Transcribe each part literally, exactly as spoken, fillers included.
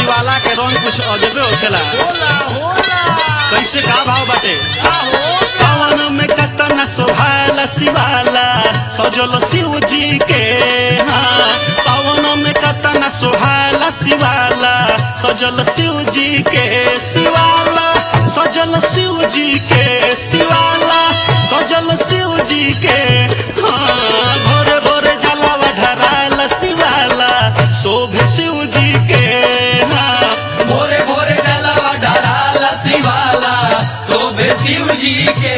शिवाला के रंग कुछ अजबे होखेला। होला होला कैसे का भाव बाटे? का हो पवन में कतना सोभाला शिवाला सजल शिव जी के। हाँ पवन में कतना सोभाला शिवाला सजल शिव जी के। शिवाला सजल शिव जी के। शिवाला सजल शिव जी के। हाँ भोरे भोरे जलावा ढराला शिवाला शोभे शिव जी के। हाँ भोरे भोरे जलवा डराला शिवाला शोभे शिव जी के।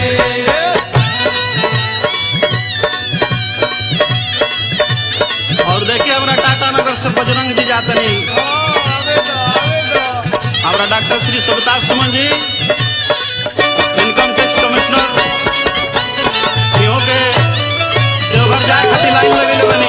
और देखिए हमारा टाटा नगर से बजरंग जी जाते नहीं। आवे दा आवे दा हमारा doctor Shri सुबताज Suman ji income tax commissioner इहो के देवघर जाए खातिर लाइन लगे बनी।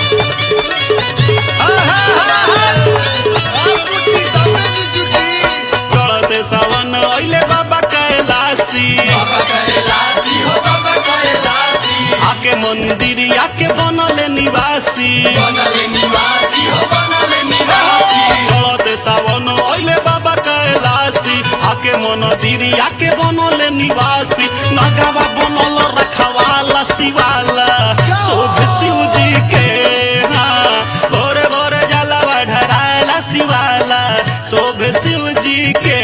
हाँ, हाँ, हाँ, हाँ। जुटी तबे जुटी चढ़ते सावन अइले बाबा कैलाशी। बाबा कैलाशी हो बाबा कैलाशी आके मंदिर आके बनले निवासी। बनले निवासी हो बनले निवासी। चढ़ते सावन अइले बाबा कैलाशी आके मंदिर आके बनले निवासी। नगावा बनल रखवाला शिवाला शोभे शिव जी के। हाँ भोरे भोरे जलावा ढराला शिवाला शोभे शिव जी के।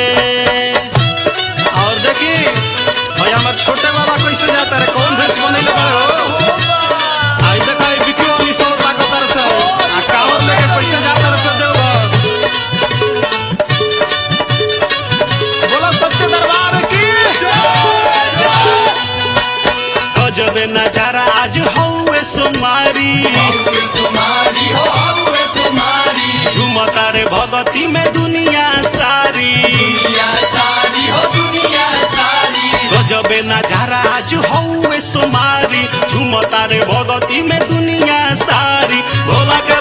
और देखी भाई हमार छोटे बाबा कैसे जाता रे कौन भेष बनैले बा हो। आई देखा ई बिकियो अमी सौ ताकतर से आ कावर लेके कैसे जाता रे सब देवघर। बोलो सच्चे दरबार की गजबे नजारा आज हौवे सुमारी। हौवे सुमारी हो हौवे सुमारी। झुमता रे भगती में दुनिया सारी। दुनिया सारी हो दुनिया सारी। गजबे नजारा आज हौवे सुमारी झुमता रे भगती में दुनिया सारी। भोला के